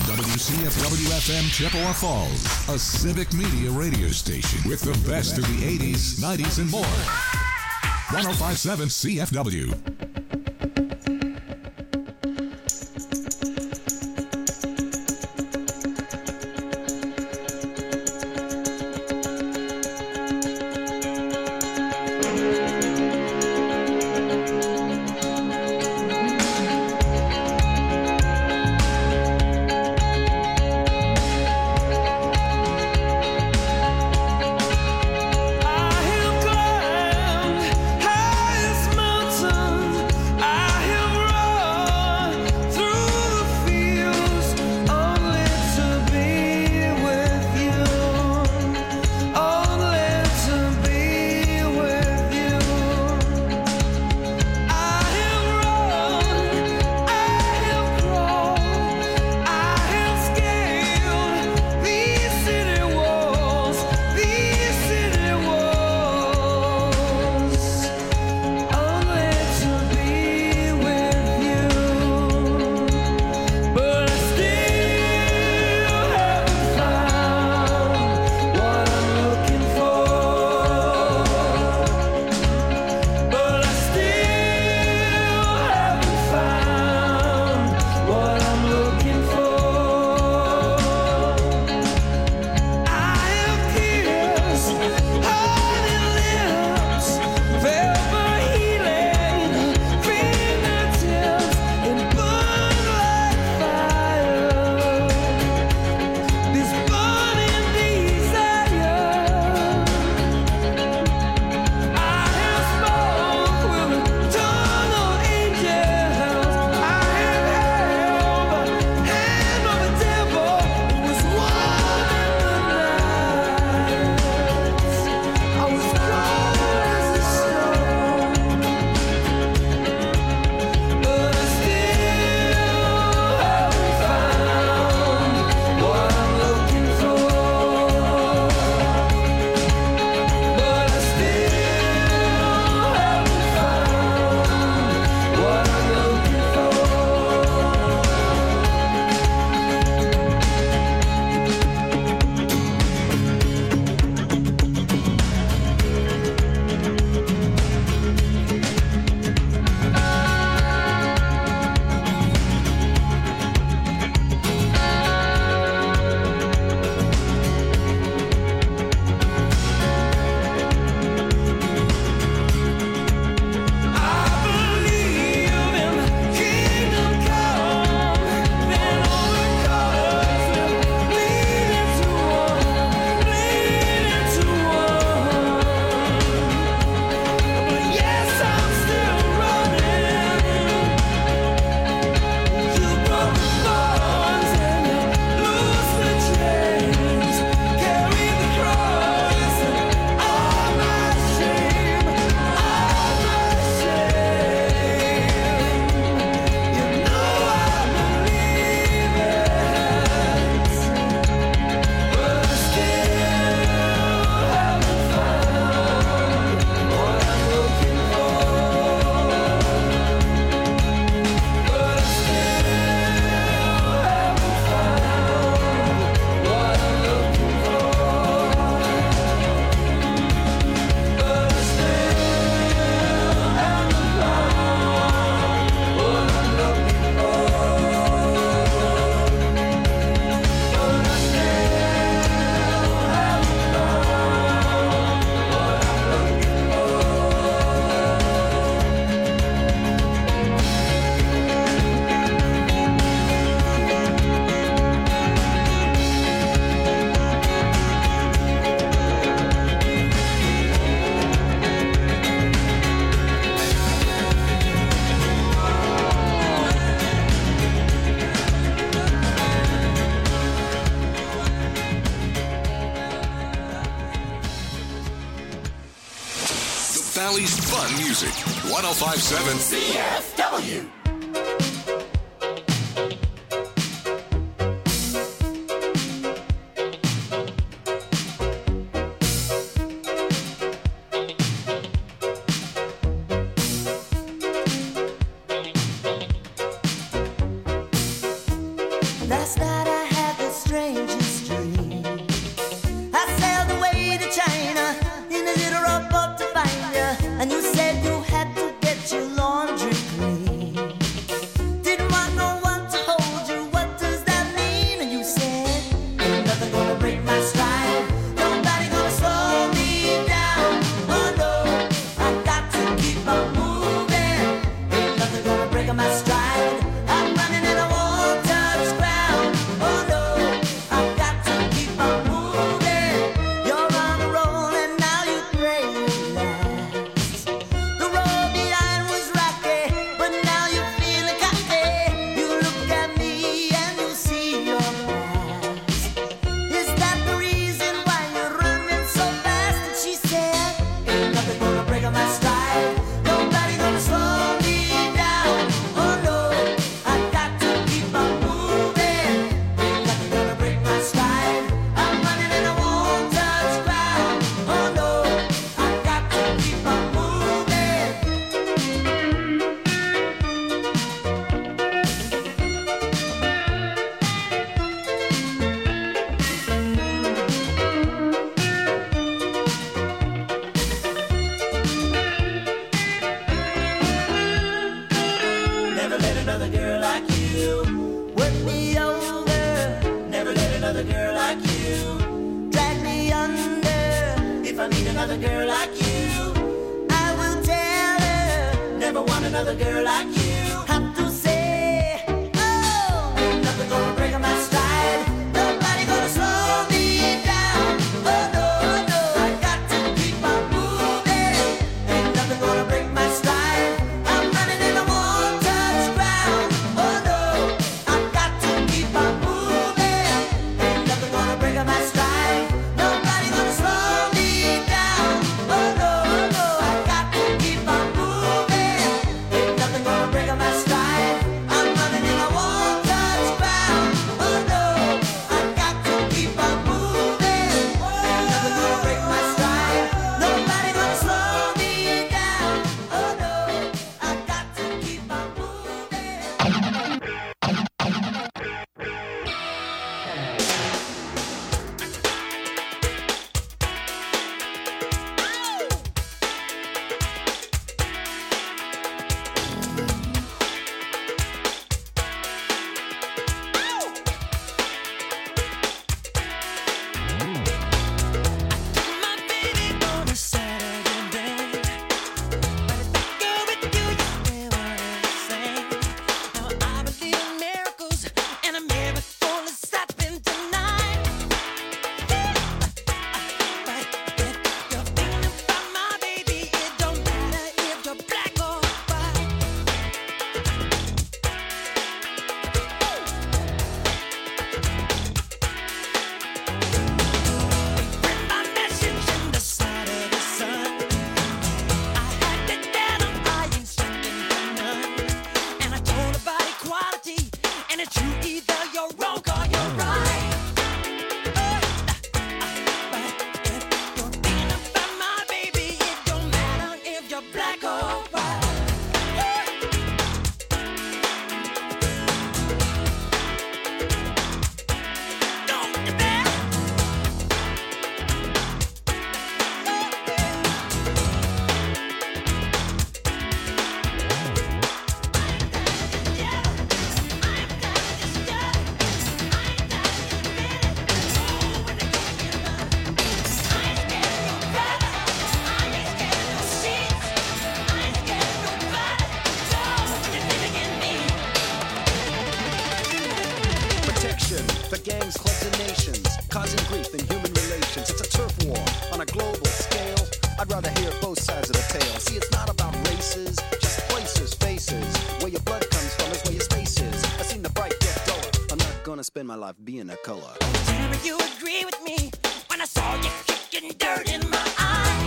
WCFW-FM Chippewa Falls, a civic media radio station with the best of the 80s, 90s, and more. 105.7 CFW. Valley's fun music. 105.7 CFW. Last night I another girl like you. I will tell her, never want another girl like you. Have to say, oh, ain't nothing gonna break my stride. Nobody gonna slow me down. Oh no, no, I got to keep on moving. Ain't nothing gonna break my stride. I'm running in a one-touch ground. Oh no, I got to keep on moving. Ain't nothing gonna break my stride. Nobody gonna slow me down. Oh no, no, I got to keep on moving. Ain't nothing gonna break my stride. I'm running in a one-touch ground. Oh no, I got to keep on moving. Ain't nothing gonna break my stride. Nobody gonna slow me down. Oh no, I got to keep on moving. My baby on a Saturday day, but if I go with you, you never say. Now I believe in miracles, and a miracle is happening tonight. But if you're thinking about my baby, it don't matter if you're black or white. Read my message in the side of the sun. I had it down, I ain't sticking for none. And I told about equality, and it's true, either you're wrong or you're right. But if you're thinking about my baby, it don't matter if you're black or white. Don't do that. Protection for gangs, clubs, and nations, causing grief in human relations. It's a turf war on a global scale. I'd rather hear both sides of the tale. See, it's not about races, just places, faces. Where your blood comes from is where your space is. I seen the bright get duller. I'm not gonna spend my life being a color. Tell me you agree with me when I saw you kicking dirt in my eye.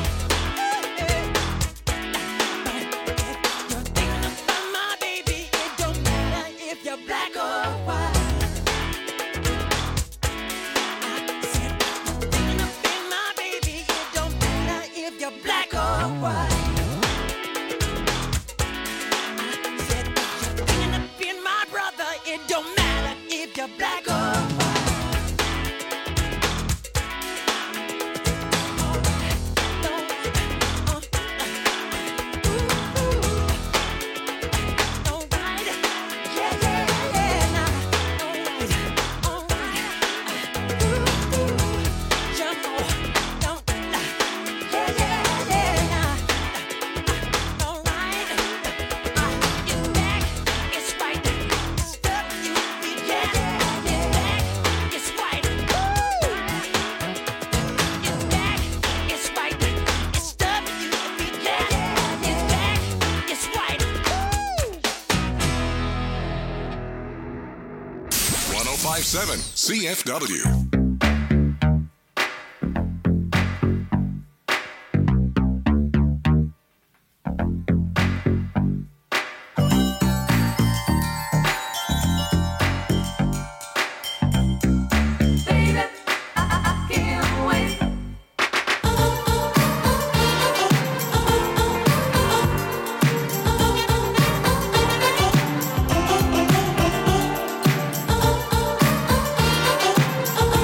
But if you're thinking about my baby, it don't matter if you're black or white. I said you're thinking about my baby, it don't matter if you're black or white. I said you're thinking about my brother, it don't matter if you're black or white. Seven CFW. Oh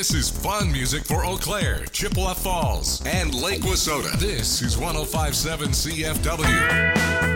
This is fun music for Eau Claire, Chippewa Falls, and Lake Wissota. This is 105.7 CFW.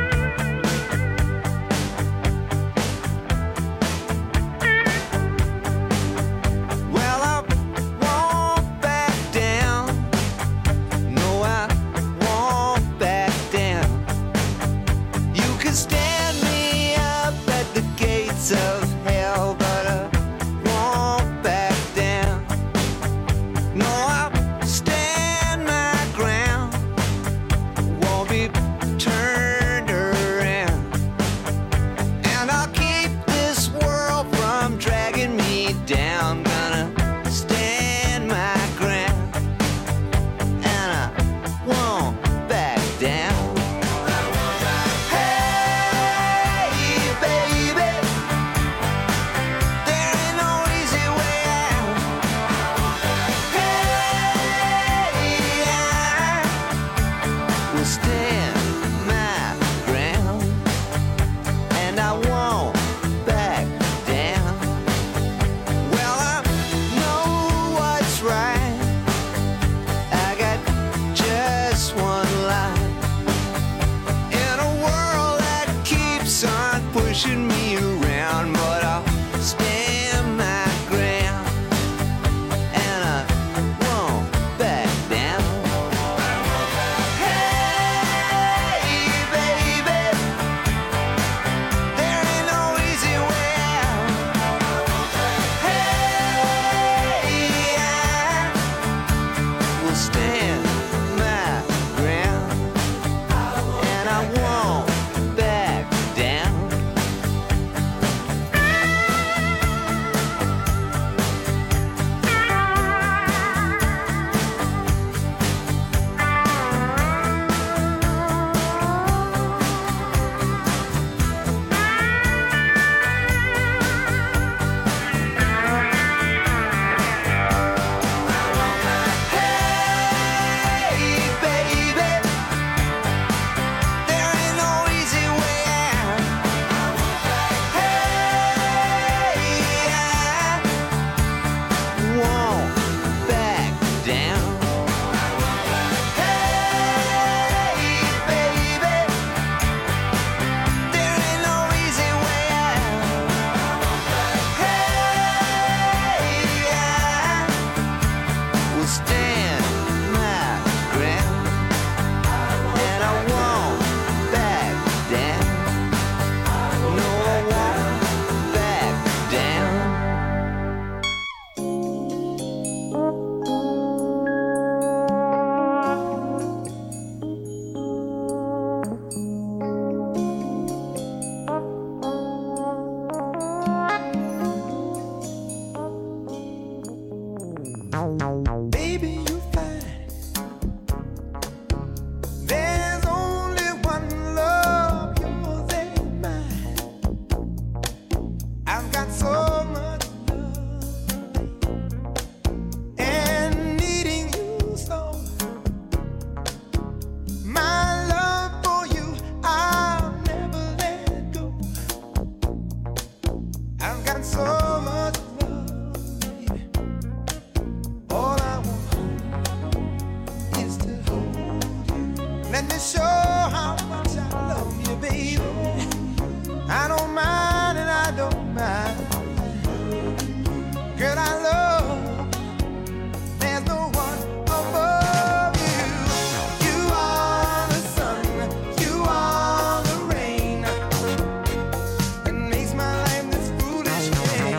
Makes my life this foolish thing.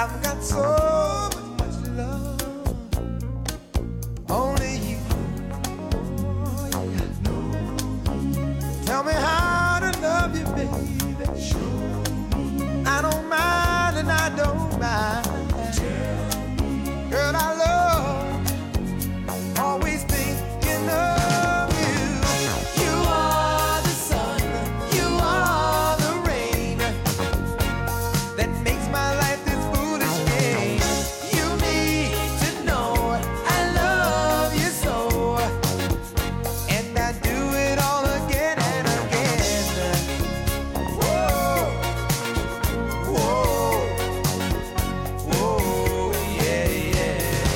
I've got so much love, only you. Tell me how to love you, baby. I don't mind and I don't mind. Girl, I love, always thinking of you. You are the sun, you are the rain that makes my life this foolish game. You need to know I love you so, and I do it all again and again. Whoa, whoa, whoa, yeah, yeah,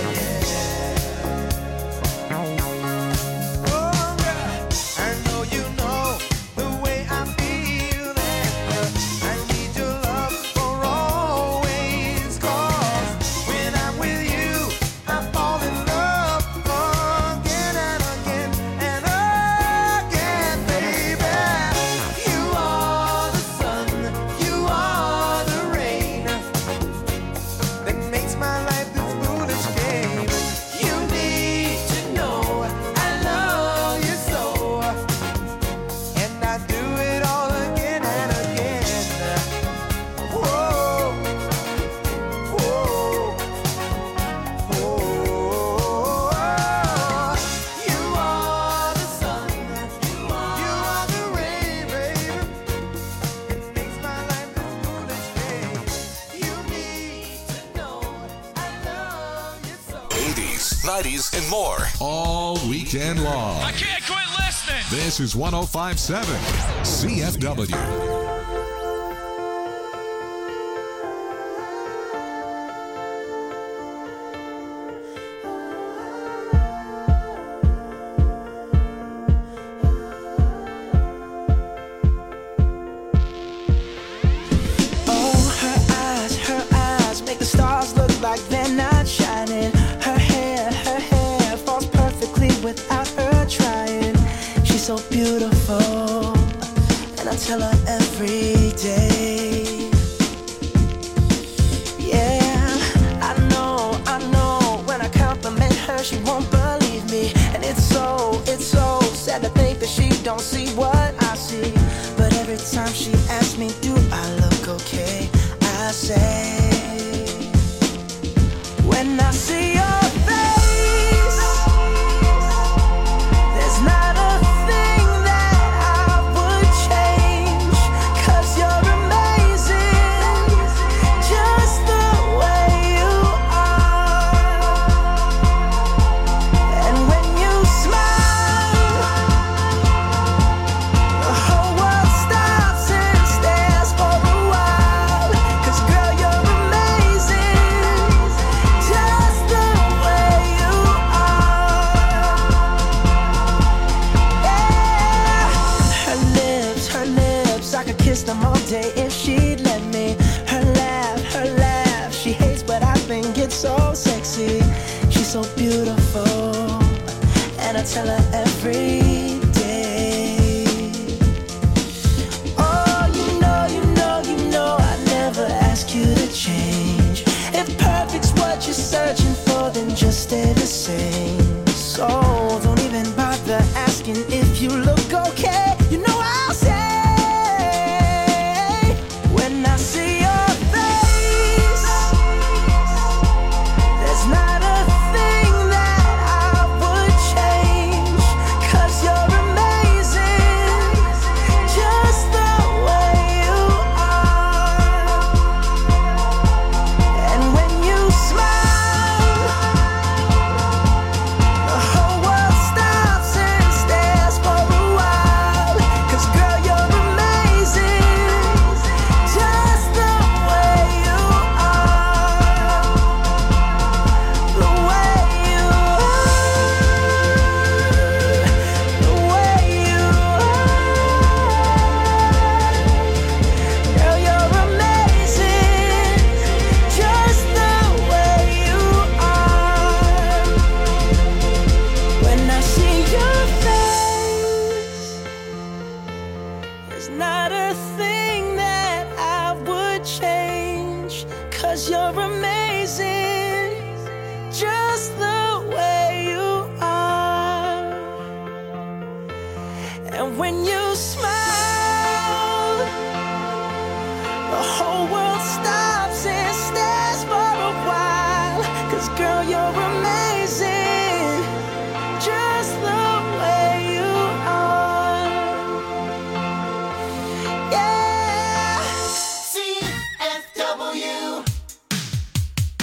yeah. Oh, girl, I know you know the way I feel, and I need your love for always. 'Cause when I'm with you, I fall in love again and again and again, baby. You are the sun, you are the rain that makes my life this foolish game. You need to know I love you so, and I do it all again and again. Whoa, whoa, whoa. You are the sun, you are the rain, baby. It makes my life this foolish game. You need to know I love you so. 80s, 90s, and more. All weekend long. I can't quit listening. This is 105.7 CFW. Oh, her eyes make the stars look like they're not shining. Her hair falls perfectly without her trying. She's so beautiful, and I tell her every day. Yeah, I know, when I compliment her, she won't believe me. And it's so sad to think that she don't see what I see. But every time she asks me, do I look okay? I say, when I see your face, there's not a thing that I would change. 'Cause you're amazing, just the way you are. And when you smile, the whole world stops and stares for a while. 'Cause girl, you're amazing, just the way you are. Yeah. Her lips, I could kiss them all day if she'd let me. Her laugh, she hates but I think it's so sexy. She's so beautiful, and I tell her every day. Oh, you know, I never ask you to change. If perfect's what you're searching for, then just stay the same. So don't even bother asking if you look okay. You know I'll say, when I see your face, there's not a thing that I would change. 'cause you're amazing, just the way you are. And when you smile, the whole world stops and stares for a while. 'Cause girl, you're amazing, just the way you are. Yeah. CFW.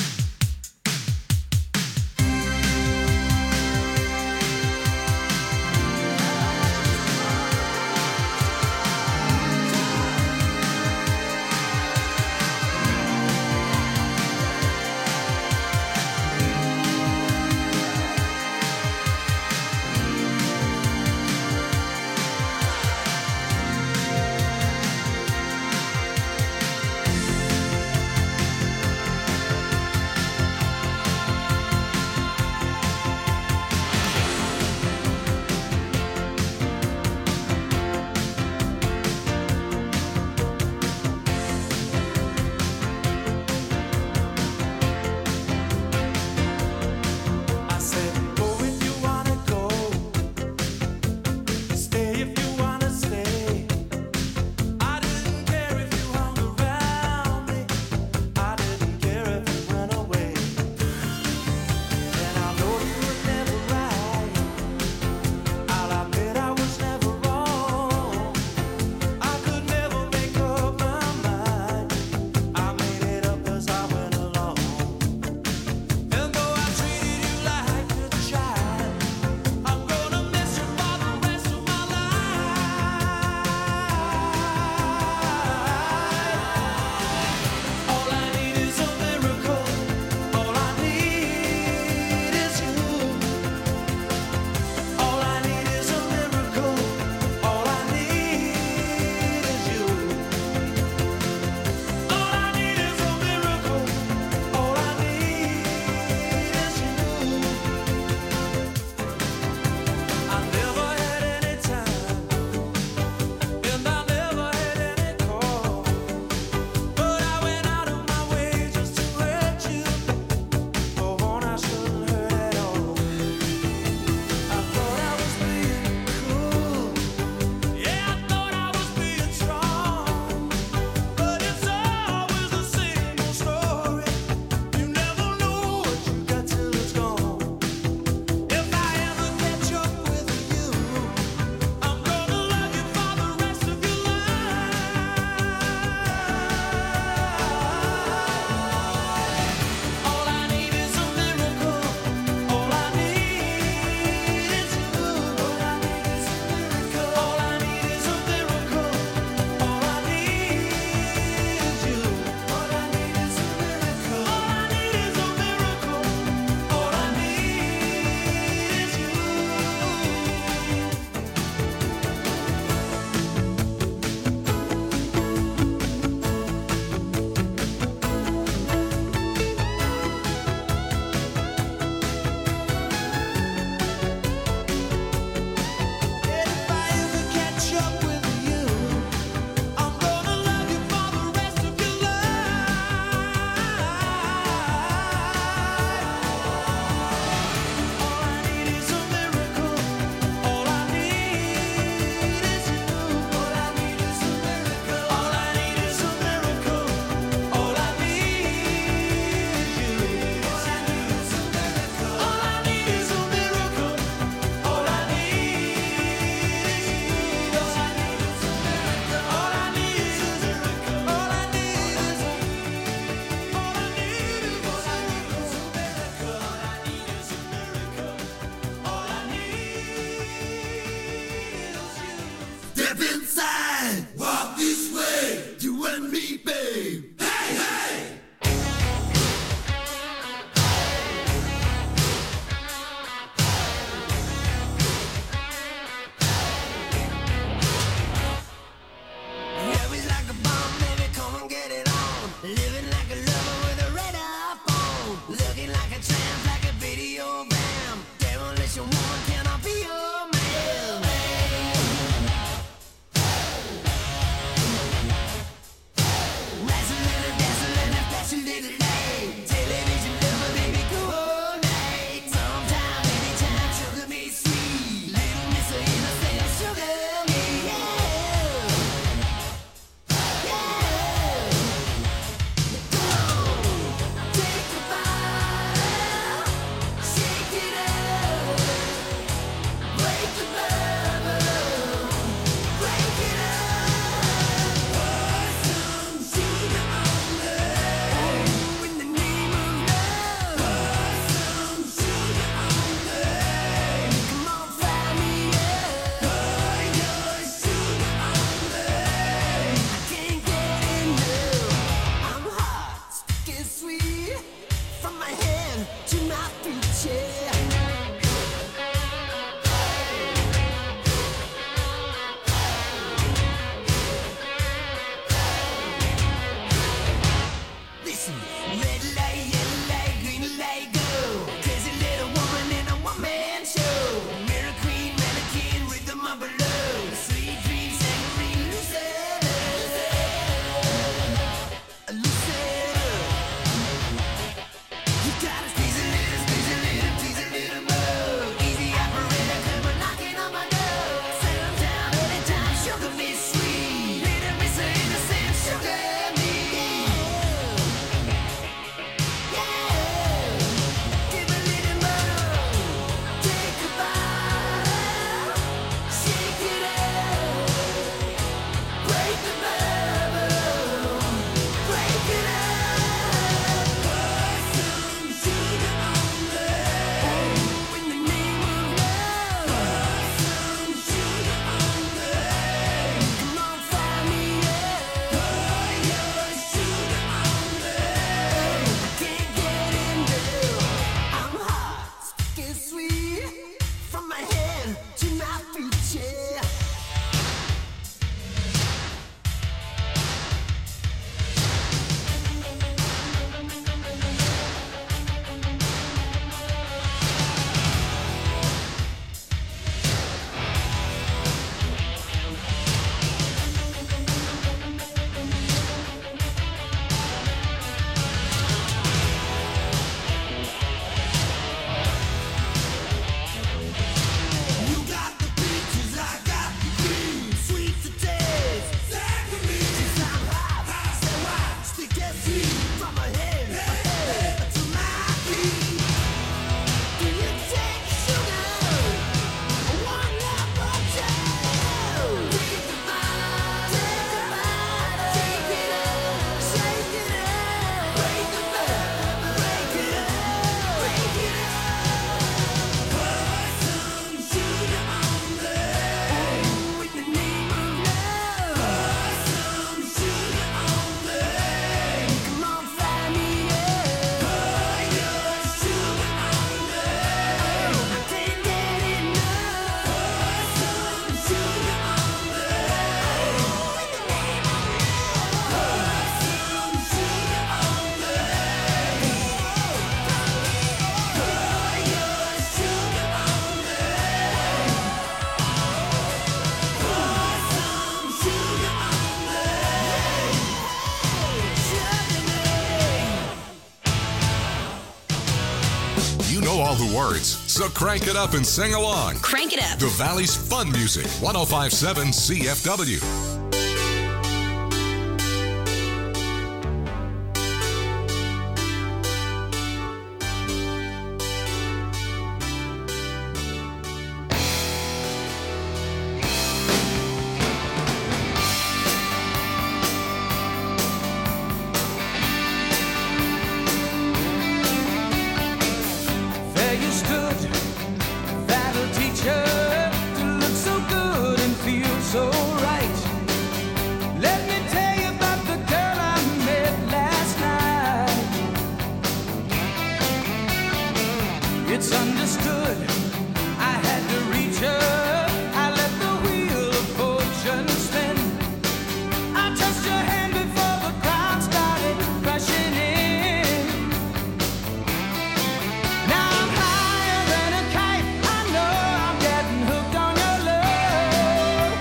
Jackson. Red light, yellow light, green light, go. Crazy little woman in a one-man show. Mirror queen, mannequin, rhythm of a love. Sweet dreams, sangarine, Lucetta. Lucetta. You gotta squeeze a little more. Easy operator, come on knocking on my door. Settle down anytime, sugar me sweet. Little miss her innocent, sugar me. Yeah. Give a little more. Take a bite. Shake it up. Break the bubble. Break it up. Put some sugar on me. In the name of love. Put some sugar on me. Come on, fire me up. Put your sugar on me. I can't get enough. I'm hot, sticky sweet. From my head to my feet, yeah. You got the peaches, I got the cream. Sweet to taste. She's I'm hot, so hot, sticky sweet. From my head to my feet. Do you take sugar? One love or two? Take a bite, shake it up, shake it up. Break the bubble, break it up, break it up. Put some sugar on me. In the name of love. Put some sugar on me. Come on, fire me up. Put your sugar on me. I can't get enough. Put some sugar on me. In the name of love. Put some sugar on me. Put your sugar on me. Put some sugar on me. You know all the words, so crank it up and sing along. Crank it up. The Valley's fun music, 1057 CFW. There you stood, that old teacher, to look so good and feel so right. Let me tell you about the girl I met last night. It's understood, I had to reach her. I let the wheel of fortune spin. I touched her hand before the crowd started rushing in. Now I'm higher than a kite. I know I'm getting hooked on your love.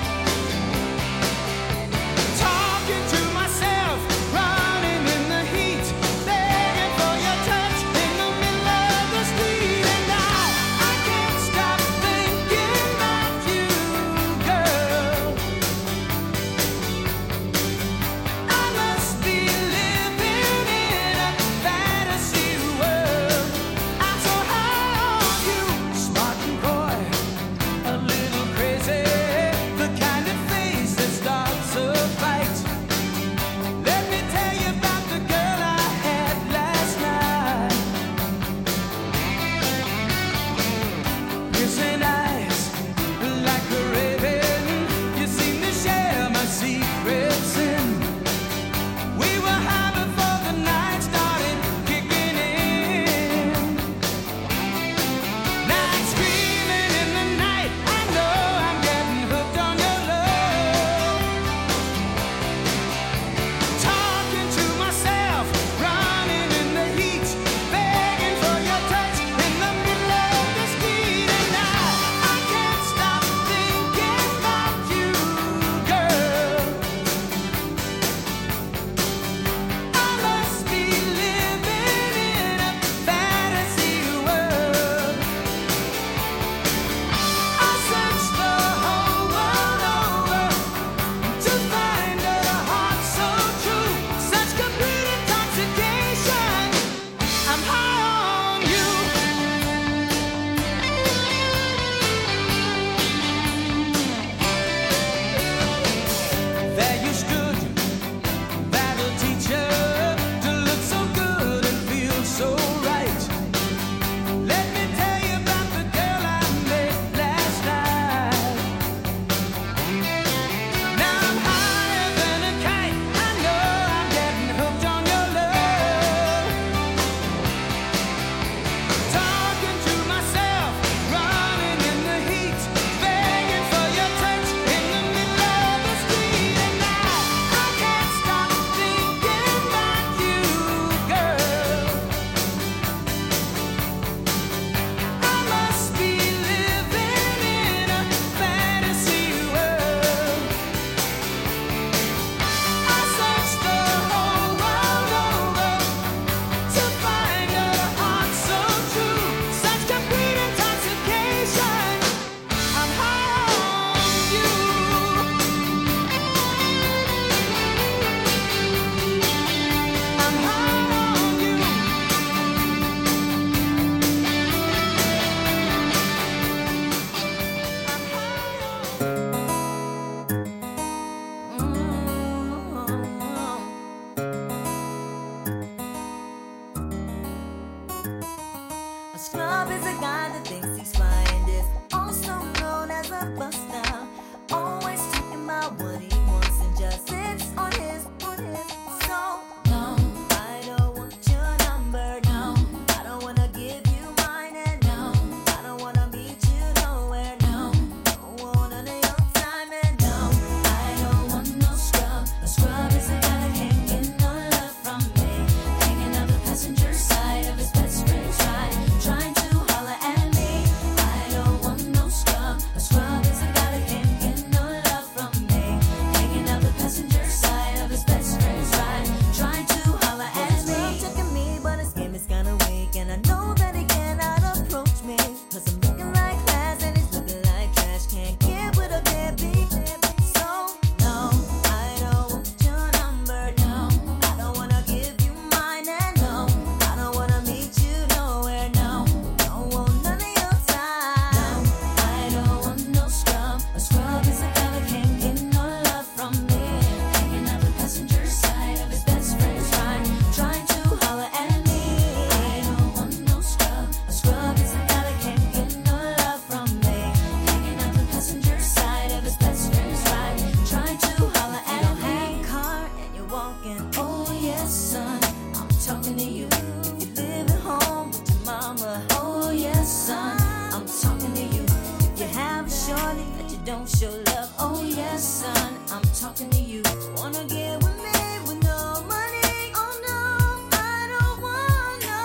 Talking to myself, running in the heat, begging for your touch in the middle of the street. And I is a guy that thinks he's fine. Is also known as a buster. Always talking about what he wants and just sits on his. So no, I don't want your number. No, I don't wanna give you mine. And no, I don't wanna meet you nowhere. No, don't want none of your time. And no, I don't want no scrub. A scrub is a guy that can't get no love from me. Hanging out the passenger side of his best friend's ride, trying to holler at me. I don't want no scrub. A scrub is a guy that can't get no love from me. Hanging out the passenger side of his best friend's ride, trying to holler at me. He's checking me, but his game is kinda weak, and I know that he cannot approach me. 'Cause I'm looking like class and he's looking like trash. Can't get with a deadbeat. So no, I don't want your number. No, I don't wanna give you mine. And no, I don't wanna meet you nowhere. No, don't want none of your time. No, I don't want no scrub. A scrub is a guy that can't get no love from me. Hanging out the passenger side of his best friend's ride, trying to holler at me. I don't want no scrub. A scrub is a guy that can't get no love from me. Hanging out the passenger side of his best friend's ride, trying to holler at me. You don't have a car and you're walking. Oh yes, son, I'm talking to you. If you live at home with your mama. Oh yes, son, I'm talking to you. If you have a shorty that you don't show love. Oh yes, son, I'm talking to you. Wanna get with me with no money? Oh no, I don't want no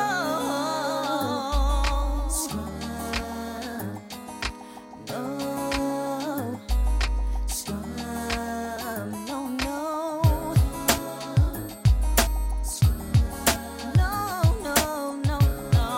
scrub. No scrub. No, no. Scrub. No, no, no, no.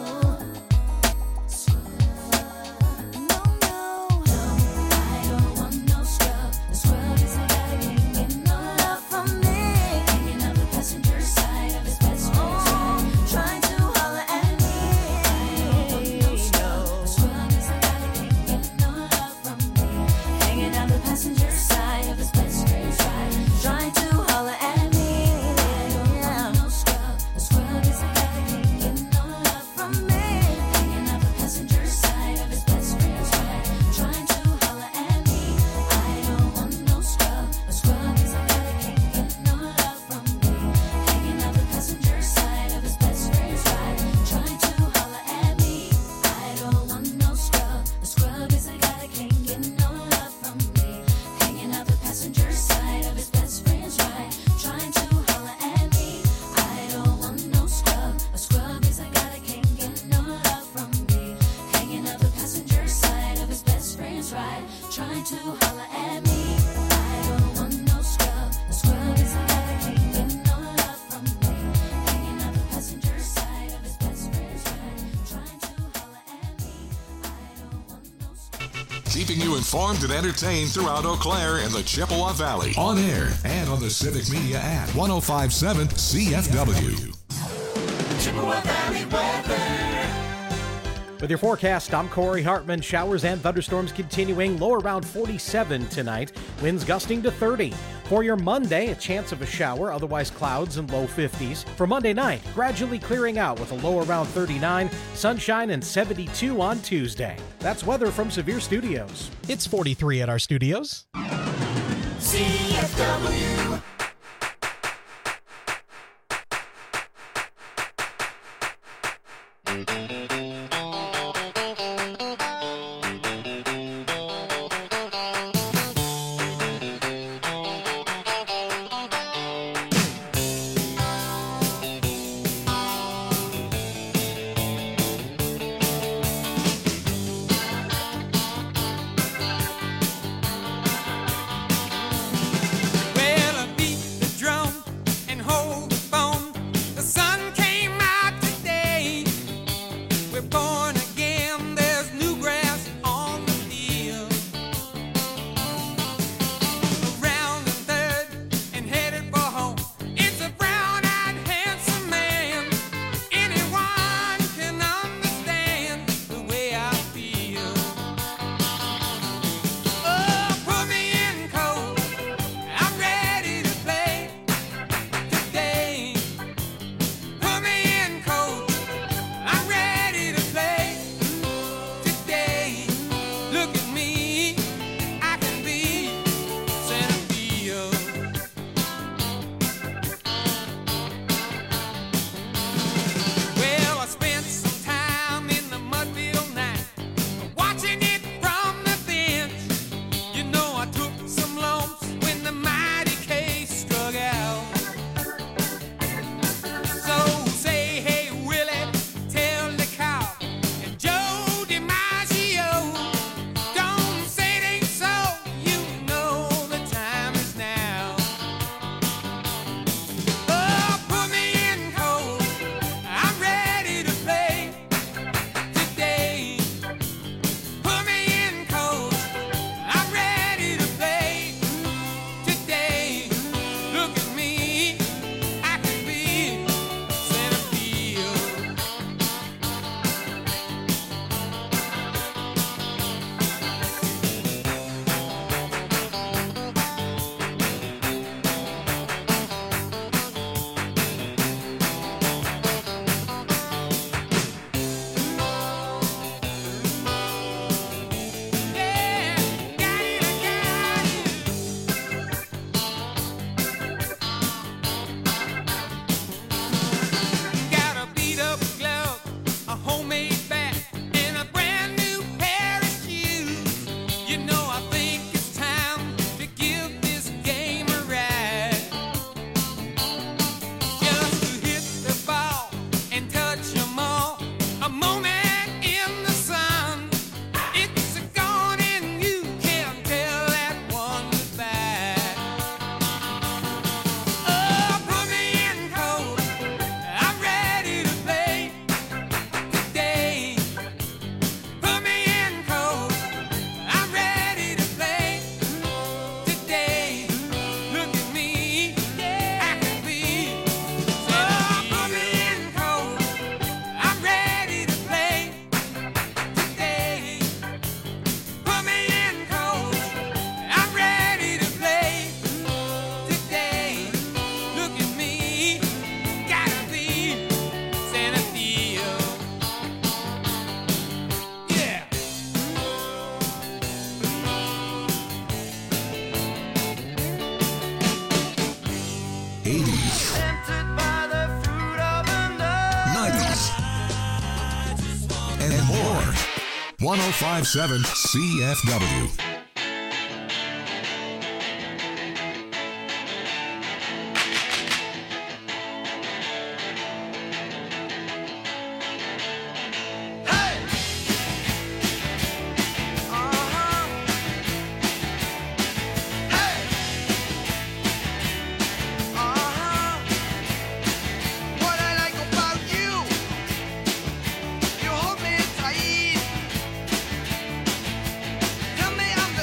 Scrub. No, no. I don't want no scrub. A scrub is a guy that can't get no love from me. Hanging out the passenger side of his best friend's ride, trying to holler at me. I don't want no scrub. A scrub is a guy that can't get no love from me. Hanging out the passenger side of his best friend's ride, trying to holler at me. I don't want no scrub. A scrub is a guy that can't get no love from me. Hanging out the passenger side of his best friend's ride, trying to holler at me. I don't want no scrub. A scrub is a guy that can't get no love from me. Hanging out the passenger side of his best friend's ride, trying to holler at me. I don't want no scrub. A scrub is a guy that can't get no love from me. Hanging out the passenger side of his best friend's ride, trying to holler at me. I don't want no scrub. A scrub is a guy that can't get no love from me. Hanging out the passenger side of his best friend's ride, trying to holler at me. I don't want no scrub. A scrub is a guy that can't get no love from me. Hanging out the passenger side of his best friend's ride, trying to holler at me. I don't want no scrub. Keeping you informed and entertained throughout Eau Claire and the Chippewa Valley. On air and on the Civic Media app. 1057 CFW. Chippewa Valley weather. With your forecast, I'm Corey Hartman. Showers and thunderstorms continuing, low around 47 tonight. Winds gusting to 30. For your Monday, a chance of a shower, otherwise clouds and low 50s. For Monday night, gradually clearing out with a low around 39, sunshine and 72 on Tuesday. That's weather from Severe Studios. It's 43 at our studios. CFW. We 1057 CFW. What I like about you, you hold me tight. Tell me I'm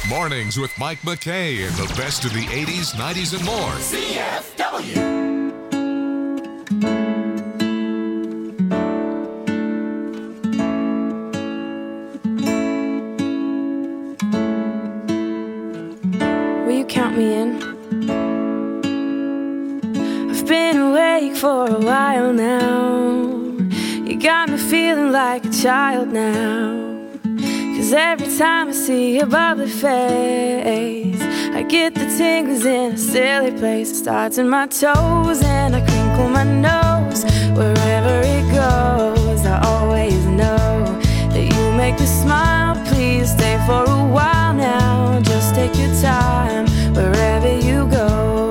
Mornings with Mike McKay and the best of the 80s, 90s, and more. CFW. Will you count me in? I've been awake for a while now. You got me feeling like a child now. 'Cause every time I see your bubbly face, I get the tingles in a silly place. It starts in my toes and I crinkle my nose. Wherever it goes, I always know that you make me smile. Please stay for a while now. Just take your time wherever you go.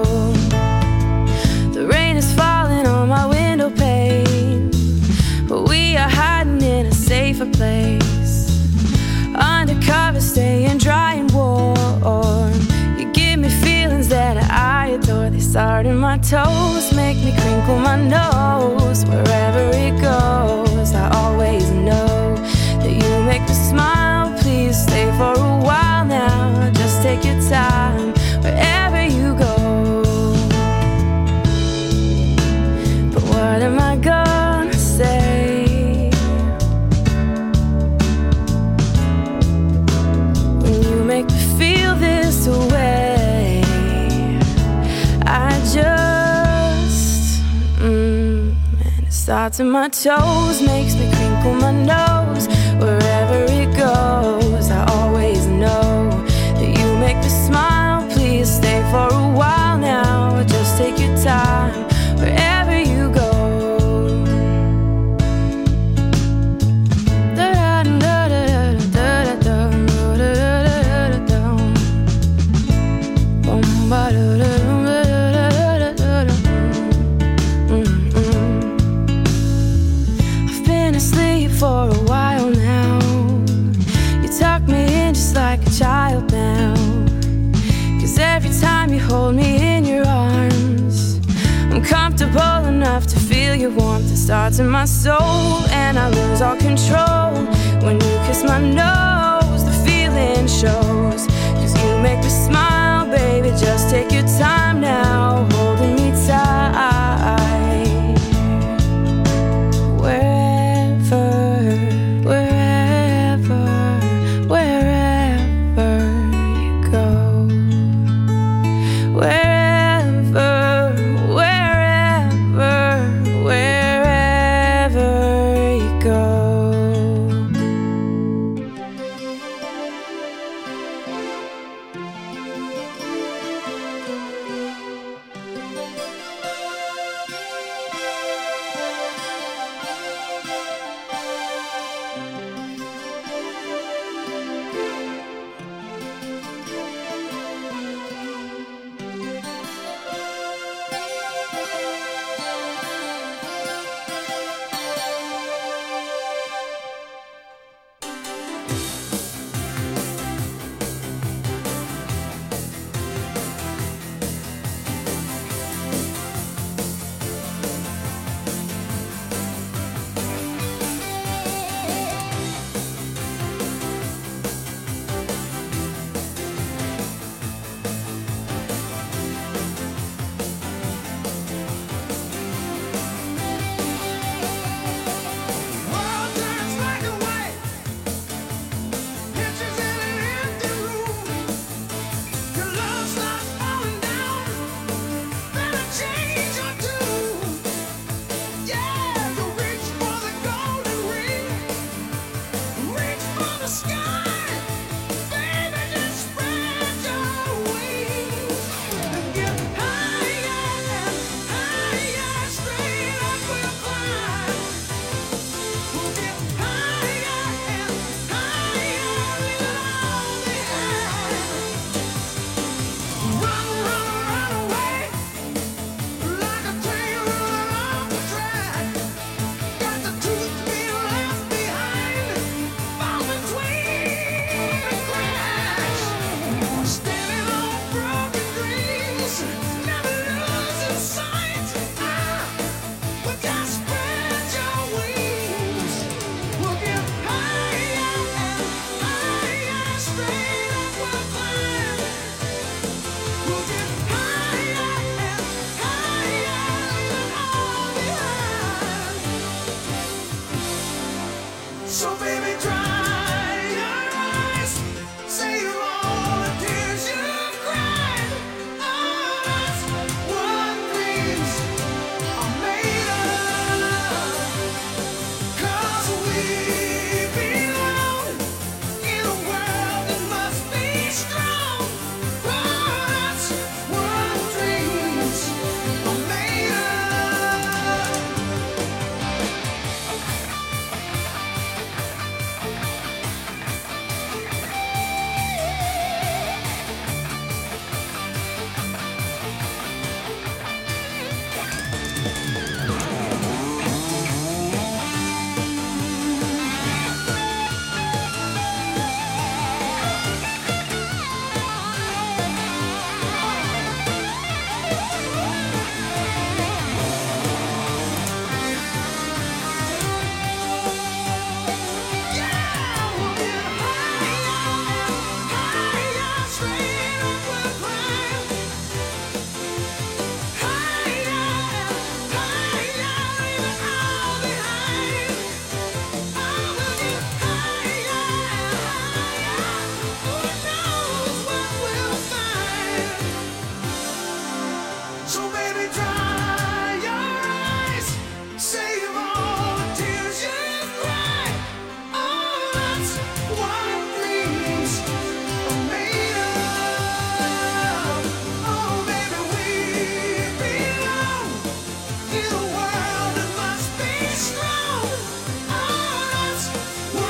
The rain is falling on my window pane, but we are hiding in a safer place. Undercover, staying dry and warm. You give me feelings that I adore. They start in my toes, make me crinkle my nose. Wherever it goes, I always know that you make me smile. Please stay for a while now. Just take your time wherever you go. But what am I gonna say? Make me feel this way. I just and it starts in my toes, makes me crinkle my nose. Wherever it goes, I always know that you make me smile. Please stay for a while now. Just take your time wherever you go. I've been asleep for a while now. You tuck me in just like a child now. 'Cause every time you hold me in your arms, I'm comfortable enough to feel your warmth. It starts in my soul and I lose all control. When you kiss my nose, the feeling shows. 'Cause you make me smile, baby, just take